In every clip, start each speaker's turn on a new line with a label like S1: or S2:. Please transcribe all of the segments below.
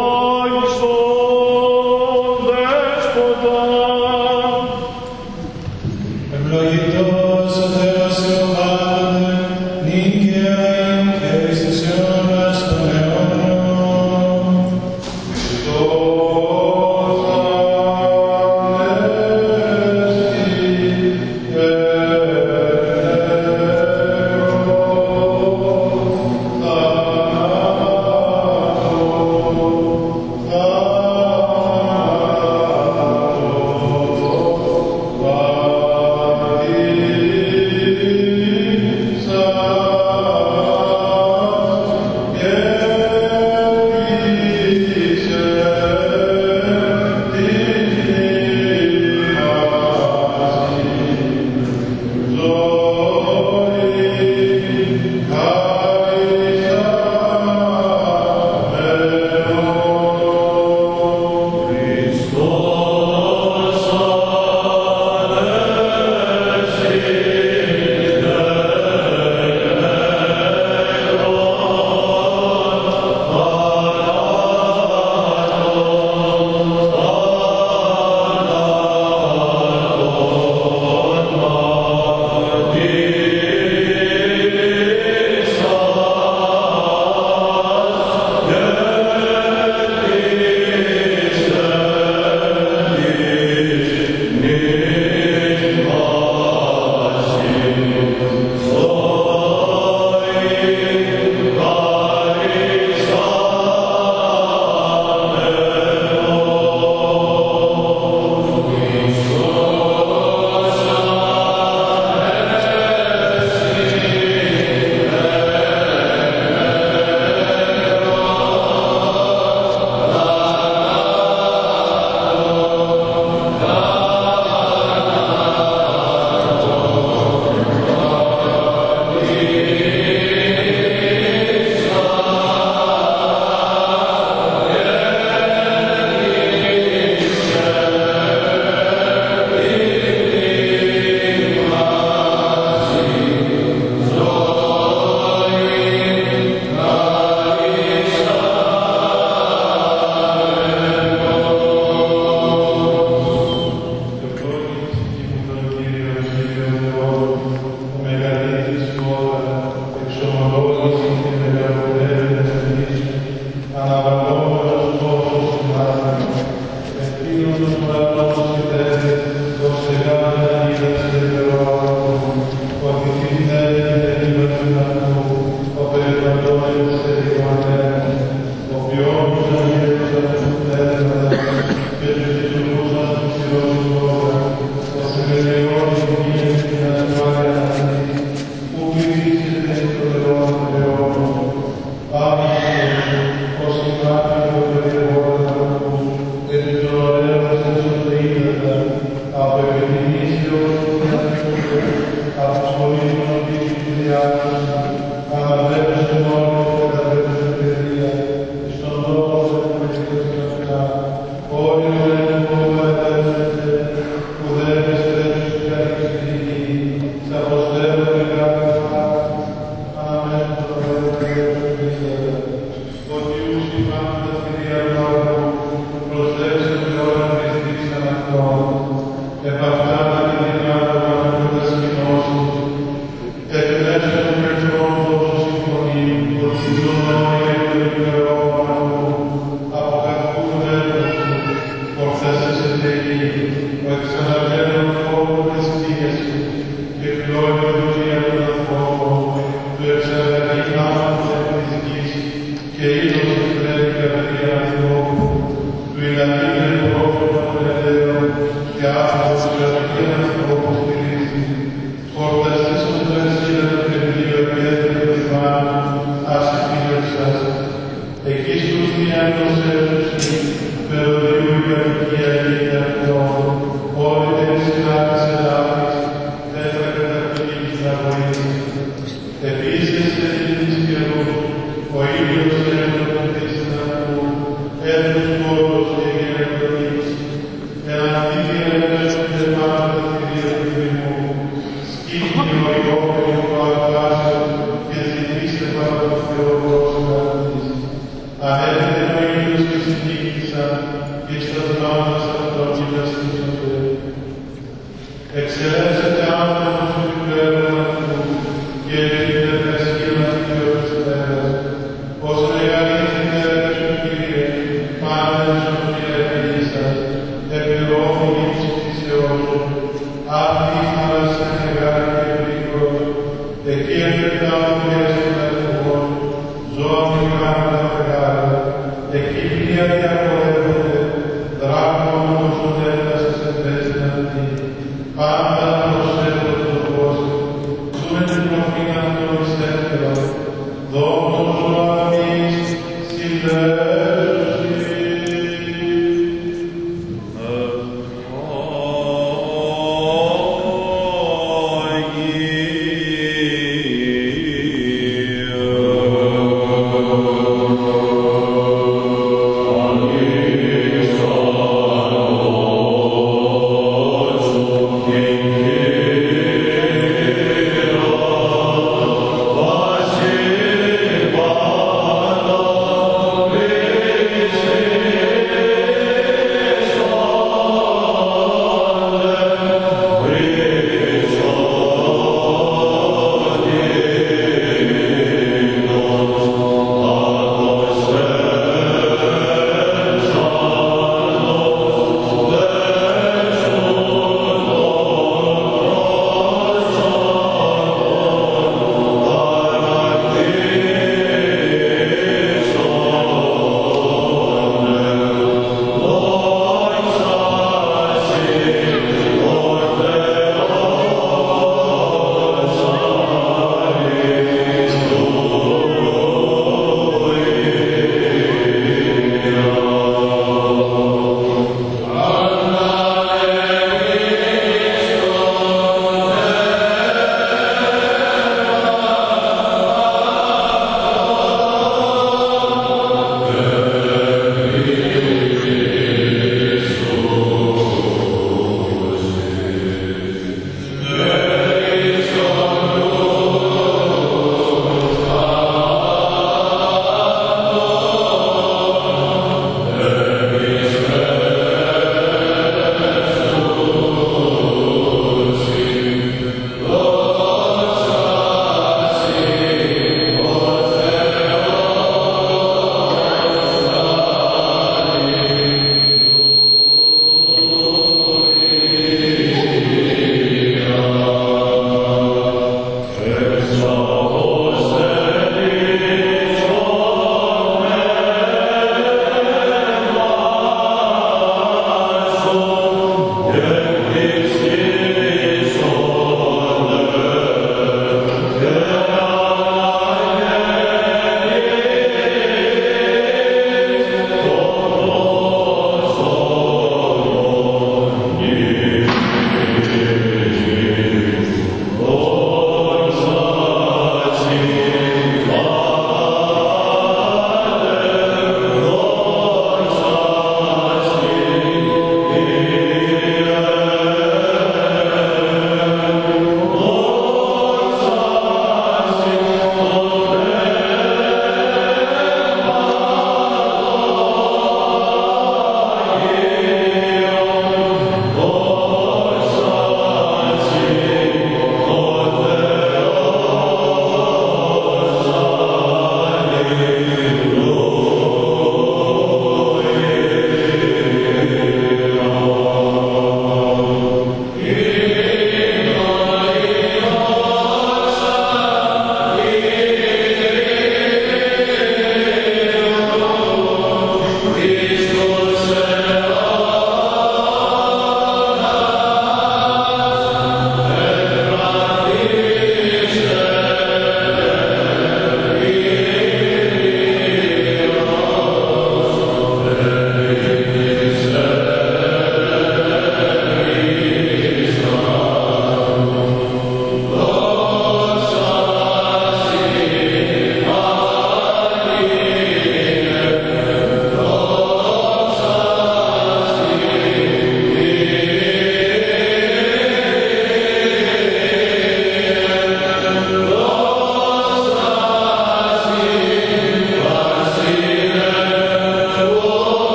S1: Amen.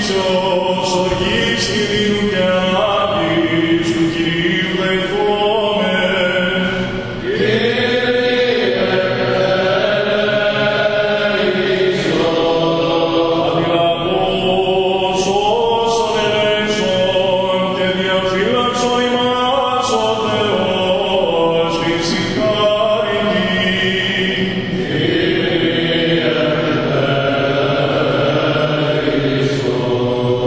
S1: Χριστός.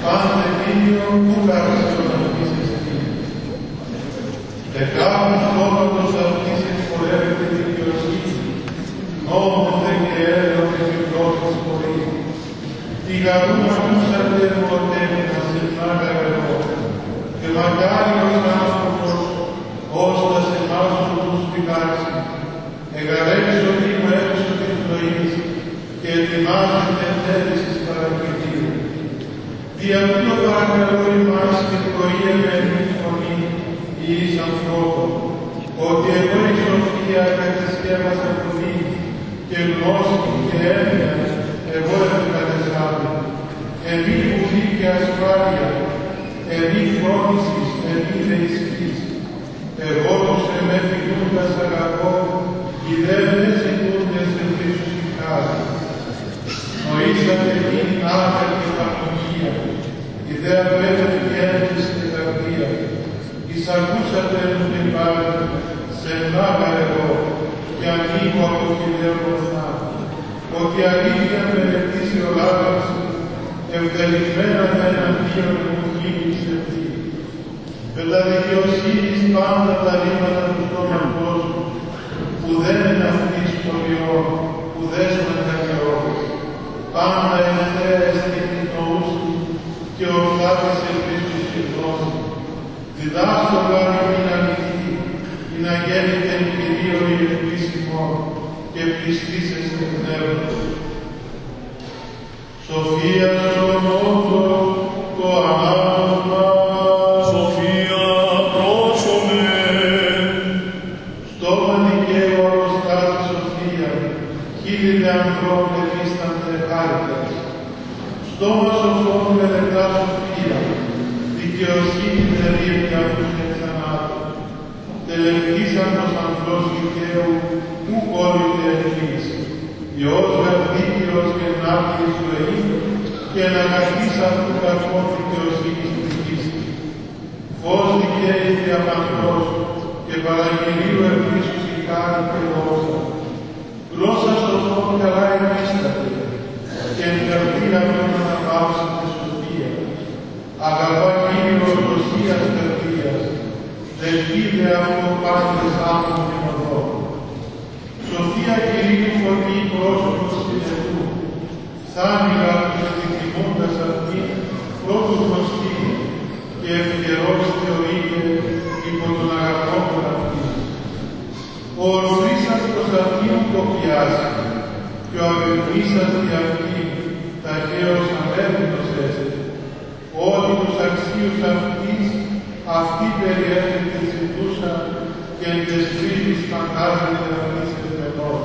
S1: Πάντε Κύριον, που καρδίσον αυτής εστί. Δεκάμου σώματος αυτής εκπορεύεται δικαιοσύνη, νόμος δε και έργο και πληρώσεις πολύ. Τι γαρούν ακούσατε εμωτέμινα σε νάγαρευό, και μακάριος άνθρωπος, ώστας εμάς τους φυλάξει, εγαρέξω λίγο έξω της ζωής και ετοιμάζεται θέλησης παρακριτήρου. Δι' αυτό παρακαλώ εμάς και πρωία με την φωνή εις ανθρώπων, ότι εγώ η σοφία κατασκεύασα φωνή και γνώση και έννοια εγώ επικατεσάβω. Εμεί βουλή και ασφάλεια, εμεί φρόνησης, εμεί δεησικής. Εγώ τους εμέ φιλούντας αγαπώ, οι δε δεν ζητούντες ευρίσους η χάρη. Νοήσατε την άχα και παθογία, οι δε απέτρεπε γέννητες στην καρδία. Εισακούσατε μου την πάλι, σε νάγα εγώ, και ανοίγω από τη λέω μπροστά, ότι αλήθεια με ρευτήσει ο λάβας, ευδελισμένα με εναντίον μου γίνει ψευτή. Με τα δικαιοσύνης πάντα τα ρήματα του στόματός μου, που δεν είναι αυτής πολιών, που δεν σου μετακαιώς. Πάντα ευθέες και νους του και ορθάτες ελπίστους και γνώση. Διδάσκω την αληθή, την αγέννητε εν Κυρίω η ελπίσιμο και πιστήσες στην πνεύμα. Σοφία σωμόντος το ανάγνωσμα.
S2: Σοφία πρόσωμε.
S1: Στόμα δικαίου αποστάσει σοφία, χίλιοι δε ανθρώπου εφίστανται χάριτες. Στόμα σοφών μελετά σοφία, δικαιοσύνη δε ρίχνει αυτούς και θανάτου. Τελευτήσαντος ανθρώπους δικαίου, ου κόλληται ευχής. Υιός δίκαιος και ναύτης ζωή, και να καθίσει αυτού κακόν δικαιοσύνης δικής. Φως δικαίη διαμαντός, και παραγγελίου ευχήσους η χάρη και δόξα. Γλώσσα σοφών καλά εμίσταται, και εν καρδία αυτών αναπαύσεται σοφία. Αγαπά Κύριος δοσίας καρδίας, δεχτείτε αυτό πάντες άμμον και οδό. Σοφία Κυρίου φωνή πρόσωπος συνετού, θάμιγα τους επιθυμώντας αυτή πρώτου χωστή, και ευκαιρός θεωρείται υπό τον αγαπώντων αυτή. Ο ορθής σας προς αυτήν το πιάζει, και ο αγενής σας δι' αυτήν ταχαίως αμέριμνος έστε. Ότι τους αξίους αυτής, αυτή περιέχεται ζητούσα και εν τες τρίτης φαντάζεται αυτής εθνών.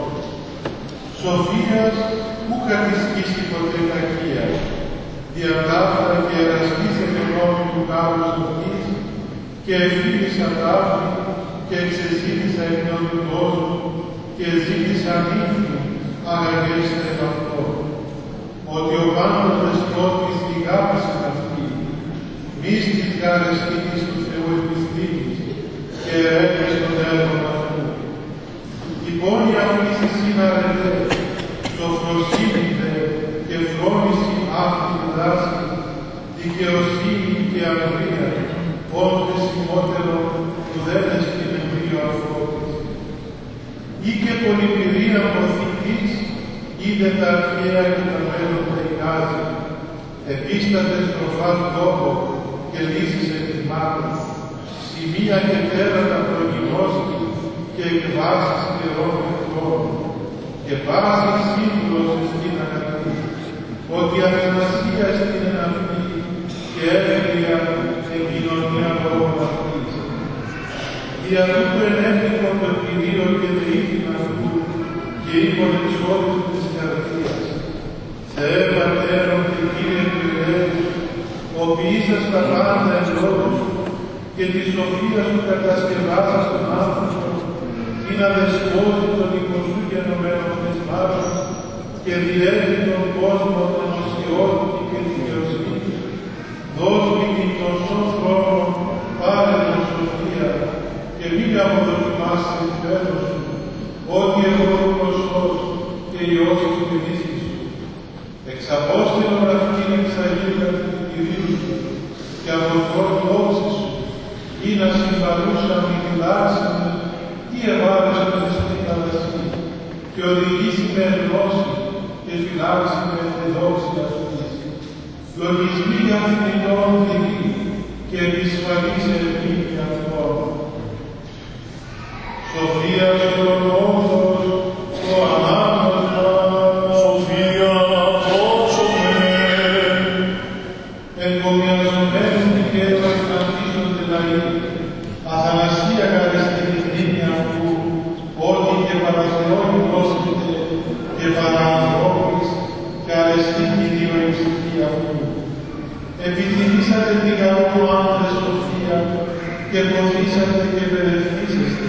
S1: Σοφίας ου κατησκήσει ποτέ κακία, διατάφτα και εραστήσε με νόμι του κάπους αυτής, και εφήλισα τάφη και εξεζήτησα εκνεωτικός μου, και ζήτησα νύχη, αγαγέστε αυτό. Ότι ο πάντων δεσπότης λιγάπησε αυτή, μίστης γαρεστήτης του Θεού επιστήμης, και ερέτης των έργων αυτού. Η πόνη αυτής συναρετέ, σοφροσύνη δε και φρόνηση αυτή διδάσκει, δικαιοσύνη και αγρία, όντε σημότερο που δεν έστειλε δύο ανθρώπους. Ή και πολυπηρία μορφητής, είδε τα αρχαία και τα μέλλοντα εικάζει, επίσταται στροφά τόπο και λύσεις ετοιμάτων, σημεία και τέρατα προγινώσκει και εκβάσεις καιρών εχθρών, και πάση σύμβουλος εστίν αγαθή, ότι αθανασία στην εναυτή και εύκολα εγκοινωνία λόγω αυτής. Δια τούτου ενέφυγον το Κυρίο και δεήθην αυτού, και είπον εξ όλης της καρδίας. Θεέ Πατέρων και Κύριε του Ελέους, ο ποιήσας τα πάντα εν λόγω σου, και τη σοφία σου κατασκευάσας τον άνθρωπο, ή να δεσπόζει τον εικοσού γενομένων θεσμάτων, και διέπει τον κόσμο των οσιότητη και δικαιοσύνη. Δώσ' μη την τοσόν χρόνο, πάρε την σοφία, και μη καμοδοκιμάσει την φέρον σου, ότι εγώ ο Χριστός και Υιός του Κυρίου σου. Εξαπόστηλον αυτήν εξαγγείλα την Κυρίου και από δόξη σου, ή να συμπαρούσαμε ή φυλάξαμε, ή εβάρεσαι με στην καταστή, και οδηγήσει με γνώση και φυλάξει με τη δόξη αυτής. Λογισμοί για την ειδών δική και επισφαλής ελπίδη αυτών. Σοφία στον Όρθος, ο ανάπτωτα.
S2: Σοφία πρόσωπε.
S1: Εγκομιαζομένοι και ευαγγελιστίζονται λαοί, αθανασία χαριστή τη μνήμη αυτού, ότι και παραθεώνει πρόσθεται και παραανθρώπης και αρεστή κυρίω η ψυχή αυτού. Επιθυμήσατε την καλού άντρε σοφία και ποθήσατε και περευθύσεστε.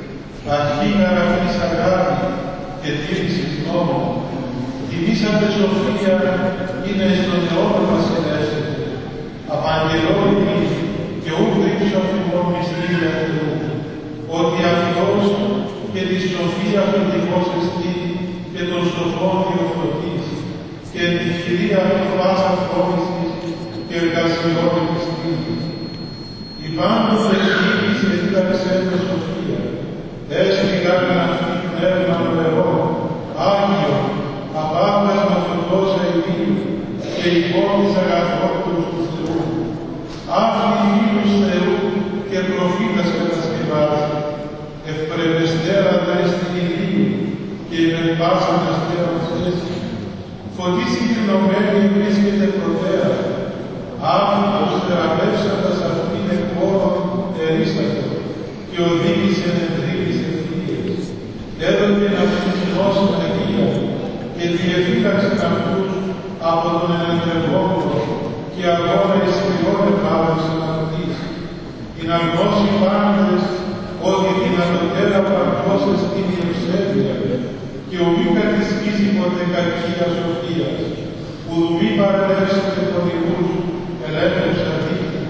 S1: Αρχή γραφής αγάπη και τήρησης νόμων. Τιμήσατε σοφία είναι στον αιώνα μας ελεύθερη. Απαγγελώνει και ούτε εις αφημών μυστήρια Θεού, ότι αυτός και τη σοφία φωτικός εστί και τον σοφόν διοφωτής και τη χειρία του πάσα φώτισης και εργασιών επιστήμης. Η πάντως εκκλήγης εδίδαξε με σοφία, έσφυγα με αυτή πνεύμα νευρό, άγιο, απάβγασμα φωτός αηδίου και εικόνης αγαθόκτους του Θεού. Αυτή φίλους Θεού και προφήτας κατασκευάζει, ευπρεπεστέρα στην ηλίου και υπερβάσαν αστέρων θέση. Φωτής συγκλινωμένη βρίσκεται προτέρα, άνθρωπος θεραπεύσαντας αυτήν εκπόρων ερίστατο και οδήγησε νετρίλης ευθείες. Έδωκε να φυσινώσουν αγία και διεφύλαξε αυτούς από τον ενεντρεβόμενο και αγώνα ισχυρών επάβευσαν αυτής. Την αγνώση πάντες ότι την αδοτέρα παντός στην ευσέβεια και ο μη κατησχίζει ποτέ κακία σοφίας, που μη παρελεύσετε πονικούς ελεύθερους αδίκη.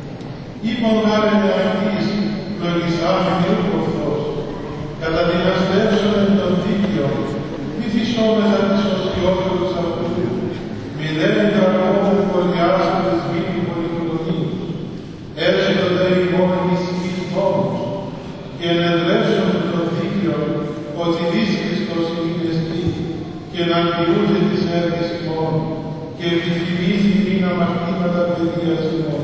S1: Είπον γάρετε αυτής, λογισάμενοι ορθώς, κατά την αστεύσονεν των δίκαιων, μη φυσόμεθα τις οσιότερους αυτού, μη λένε τραγόμεν χωριάζοντες μήνυ πολυκλονίους, έρχονται ημών εις νόμους, και ενεδρεύσονται των δίκαιων, ότι εις Χριστός είναι εστί, και να αντιούνται τις έργες ημών, και επιθυμίζει την αμαρτήματα παιδείας ημών.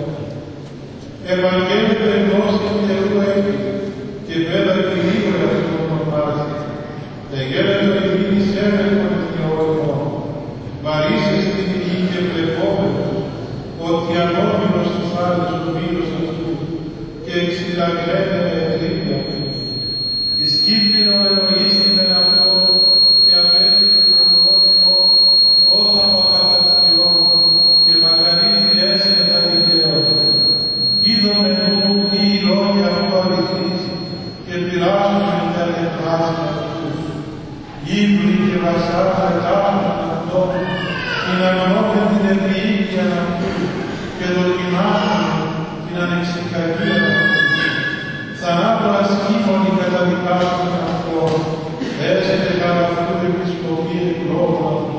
S1: Ευαγγέλεται γνώση Θεού έπειτα, και πέρα κυρίως αυτό ονομάζει. Εγέρεται ειρήνης έμεχον θεώρημον, βαρύσαι στην γη και βλεπόμενος, ότι ανώμηνος του άλλους του μήλους αυτού, και εξυλαγμένε με εκλήπια του. Εις κύπτηνο ενοήστημεν αυτό, και απέτυχε τον δόκιμο, ως από καθαρσιών, και μακαρίζει έσαι τα δικαιότητα. Είδομε νου ή οι λόγοι αυτού αληθείς, και πειράζουμε τα εκφράσια αυτού. Ήβροι και βασάρια τάφουν αυτόν, την ανώμεν την ευηήκεια αυτού, και δοκιμάζουν την ανεξικακία αυτού. Θανάτου ασκήμονοι καταδικάζουν αυτόν, έσετε κατά αυτού επισκοπή εκλόγου αυτού.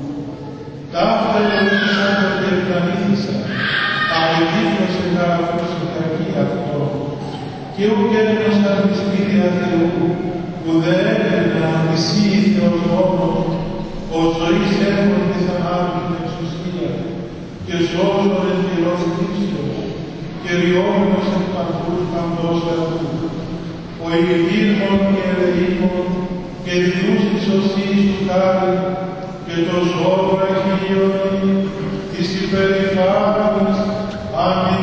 S1: Ταύτα ευλογήσατε και ευγανήθησαν, απαιτήθωσε κατά αυτού στην κακία αυτό, και ουκ ένωσαν μυστήρια Θεού, που δεν έπρεπε να θυσίει Θεός μόνος, ο ζωής έχουν τη θανάτου την εξουσία, και σώζον εν καιρός ύψος, και ριόμενος εν παντούς παντός αυτού. Ο ηλικήρμον και ελεήμον, και διούς της οσίας του χάρη, και το ζώο αγίωνη, της υπερηφάνης,